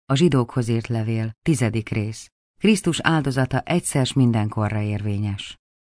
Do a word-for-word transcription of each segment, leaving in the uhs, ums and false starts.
A zsidókhoz írt levél, tizedik rész. Krisztus áldozata egyszer s mindenkorra érvényes.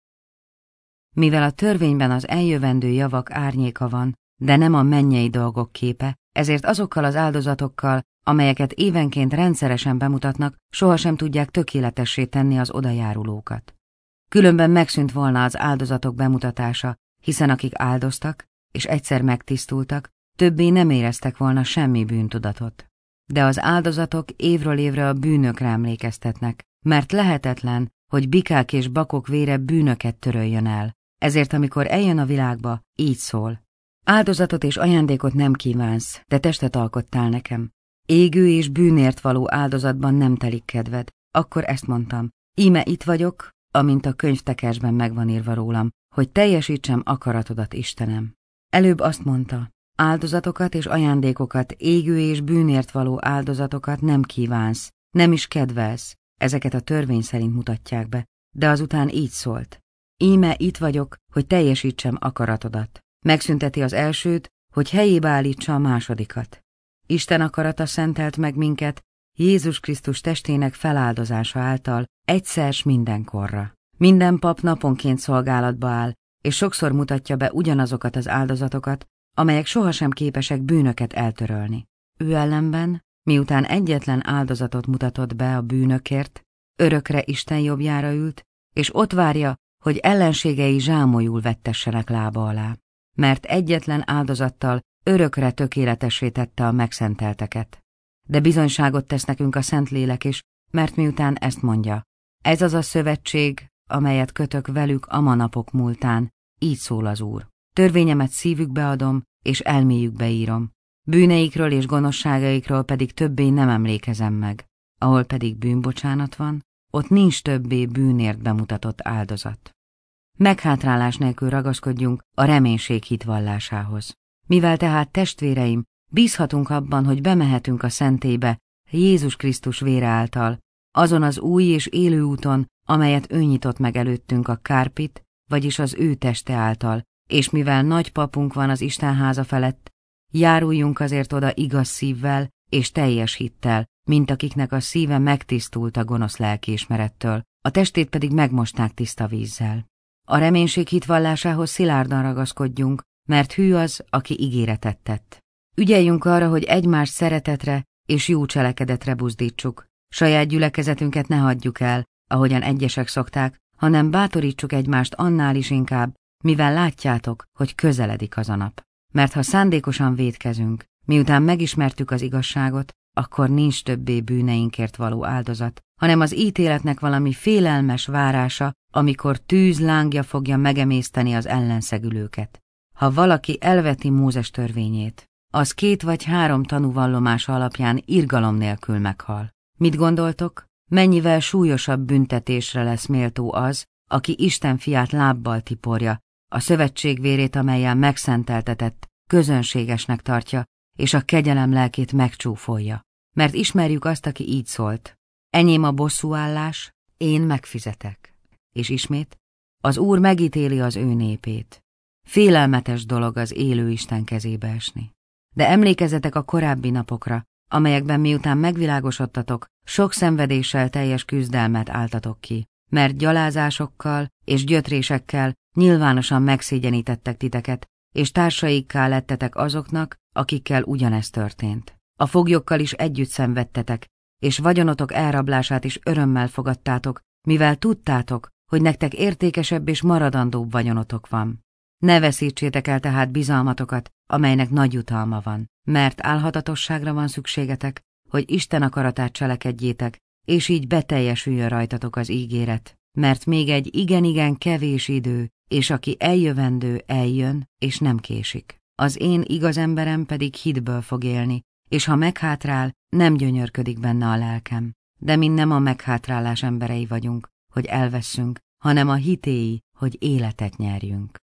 Mivel a törvényben az eljövendő javak árnyéka van, de nem a mennyei dolgok képe, ezért azokkal az áldozatokkal, amelyeket évenként rendszeresen bemutatnak, sohasem tudják tökéletessé tenni az odajárulókat. Különben megszűnt volna az áldozatok bemutatása, hiszen akik áldoztak, és egyszer megtisztultak, többé nem éreztek volna semmi bűntudatot. De az áldozatok évről évre a bűnökre emlékeztetnek, mert lehetetlen, hogy bikák és bakok vére bűnöket töröljön el. Ezért amikor eljön a világba, így szól. Áldozatot és ajándékot nem kívánsz, de testet alkottál nekem. Égő és bűnért való áldozatban nem telik kedved. Akkor ezt mondtam. Íme itt vagyok, amint a könyvtekersben megvan írva rólam, hogy teljesítsem akaratodat, Istenem. Előbb azt mondta, áldozatokat és ajándékokat, égő és bűnért való áldozatokat nem kívánsz, nem is kedvelsz. Ezeket a törvény szerint mutatják be, de azután így szólt. Íme itt vagyok, hogy teljesítsem akaratodat. Megszünteti az elsőt, hogy helyébe állítsa a másodikat. Isten akarata szentelt meg minket, Jézus Krisztus testének feláldozása által, egyszer s mindenkorra. Minden pap naponként szolgálatba áll, és sokszor mutatja be ugyanazokat az áldozatokat, amelyek sohasem képesek bűnöket eltörölni. Ő ellenben, miután egyetlen áldozatot mutatott be a bűnökért, örökre Isten jobbjára ült, és ott várja, hogy ellenségei zsámolyul vettessenek lába alá, mert egyetlen áldozattal örökre tökéletessé tette a megszentelteket. De bizonyságot tesz nekünk a Szentlélek is, mert miután ezt mondja, ez az a szövetség, amelyet kötök velük a manapok múltán, így szól az Úr. Törvényemet szívükbe adom, és elméjükbe írom. Bűneikről és gonoszságaikról pedig többé nem emlékezem meg. Ahol pedig bűnbocsánat van, ott nincs többé bűnért bemutatott áldozat. Meghátrálás nélkül ragaszkodjunk a reménység hitvallásához. Mivel tehát, testvéreim, bízhatunk abban, hogy bemehetünk a szentélybe Jézus Krisztus vére által, azon az új és élő úton, amelyet ő nyitott meg előttünk a kárpit, vagyis az ő teste által, és mivel nagy papunk van az Istenháza felett, járuljunk azért oda igaz szívvel és teljes hittel, mint akiknek a szíve megtisztult a gonosz lelkiismerettől, a testét pedig megmosták tiszta vízzel. A reménység hitvallásához szilárdan ragaszkodjunk, mert hű az, aki ígéretet tett. Ügyeljünk arra, hogy egymást szeretetre és jó cselekedetre buzdítsuk. Saját gyülekezetünket ne hagyjuk el, ahogyan egyesek szokták, hanem bátorítsuk egymást annál is inkább, mivel látjátok, hogy közeledik az a nap. Mert ha szándékosan vétkezünk, miután megismertük az igazságot, akkor nincs többé bűneinkért való áldozat, hanem az ítéletnek valami félelmes várása, amikor tűz lángja fogja megemészteni az ellenszegülőket. Ha valaki elveti Mózes törvényét, az két vagy három tanúvallomása alapján irgalom nélkül meghal. Mit gondoltok? Mennyivel súlyosabb büntetésre lesz méltó az, aki Isten fiát lábbal tiporja, a szövetség vérét, amellyel megszenteltetett, közönségesnek tartja, és a kegyelem lelkét megcsúfolja. Mert ismerjük azt, aki így szólt. Enyém a bosszúállás, én megfizetek. És ismét, az Úr megítéli az ő népét. Félelmetes dolog az élő Isten kezébe esni. De emlékezzetek a korábbi napokra, amelyekben miután megvilágosodtatok, sok szenvedéssel teljes küzdelmet álltatok ki, mert gyalázásokkal és gyötrésekkel nyilvánosan megszégyenítettek titeket, és társaikká lettetek azoknak, akikkel ugyanezt történt. A foglyokkal is együtt szenvedtetek, és vagyonotok elrablását is örömmel fogadtátok, mivel tudtátok, hogy nektek értékesebb és maradandóbb vagyonotok van. Ne veszítsétek el tehát bizalmatokat, amelynek nagy jutalma van, mert álhatatosságra van szükségetek, hogy Isten akaratát cselekedjétek, és így beteljesüljön rajtatok az ígéret, mert még egy igen-igen kevés idő, és aki eljövendő, eljön, és nem késik. Az én igaz emberem pedig hitből fog élni, és ha meghátrál, nem gyönyörködik benne a lelkem. De mi nem a meghátrálás emberei vagyunk, hogy elveszünk, hanem a hitéi, hogy életet nyerjünk.